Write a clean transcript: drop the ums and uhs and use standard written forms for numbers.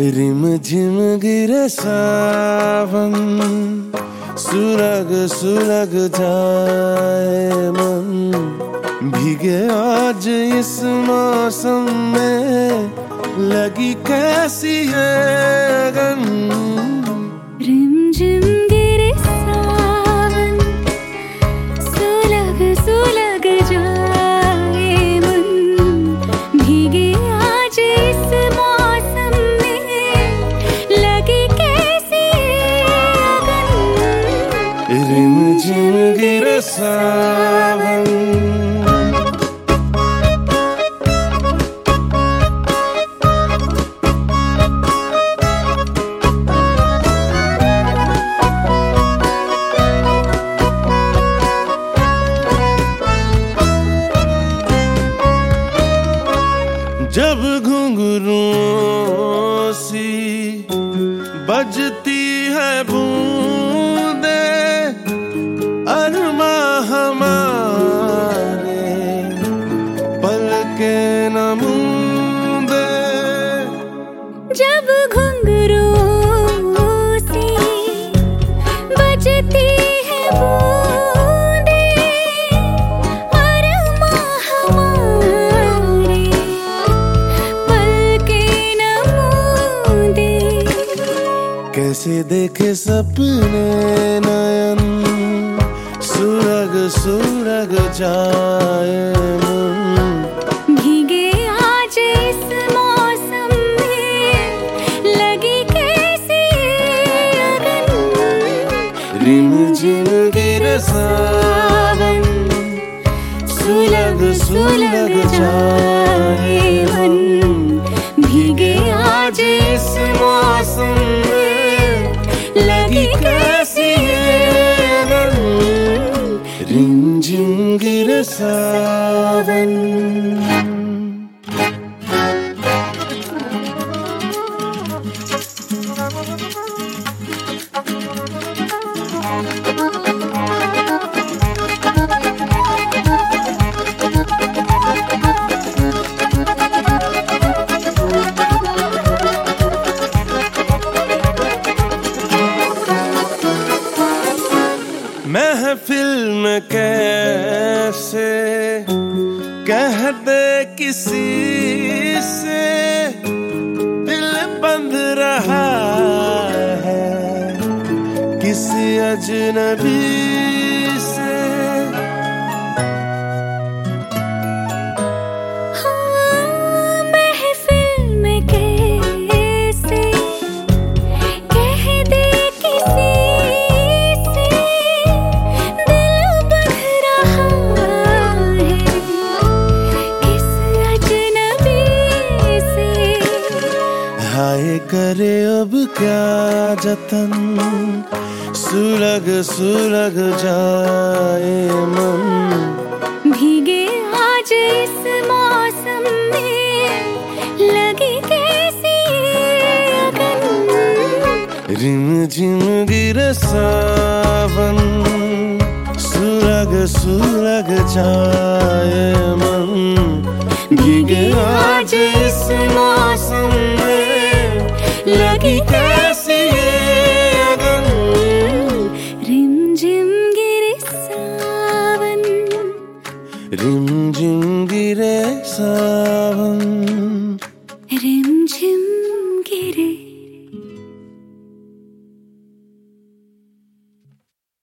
Rim झिम गिरे सावन, सुलग सुलग जाए मन। भीगे आज इस मौसम में, लगी कैसी है अगन। रिम झिम गिरे सावन, सुलग सुलग जाए मन। भीगे आज इस मौसम में, लगी कैसी अगन। रिम झिम गिरे सावन। जब घुंघरूओं सी बजती है बूंदे, अरमा हमारे पलके न मूंदे। जब घुंघरूओं सी बजती है बूंदे, अरमा हमारे पलके न मूंदे। कैसे देखे सपने नयन, सुलग सुलग जाए मन। भीगे आज इस मौसम में, लगी कैसी अगन। रिम झिम गिरे सावन, सुलग सुलग जाए मन। भीगे आज इस मौसम में, लगी कैसी अगन। रिम झिम गिरे सावन। महफिल में कैसे कह दे किसी से, दिल बंध रहा है किसी अजनबी से। महफिल में कैसे कह दे किसी से, दिल बंध रहा है किस अजनबी से। हाय करे अब क्या जतन, सुलग सुलग जाए मन। भीगे आज इस मौसम में, लगी कैसी अगन। रिम झिम गिरे सावन, सुलग सुलग जाए मन। भीगे आज इस मौसम में, लगी कैसी अगन। रिम झिम गिरे सावन, रिम झिम गिरे सावन। रिम झिम गिरे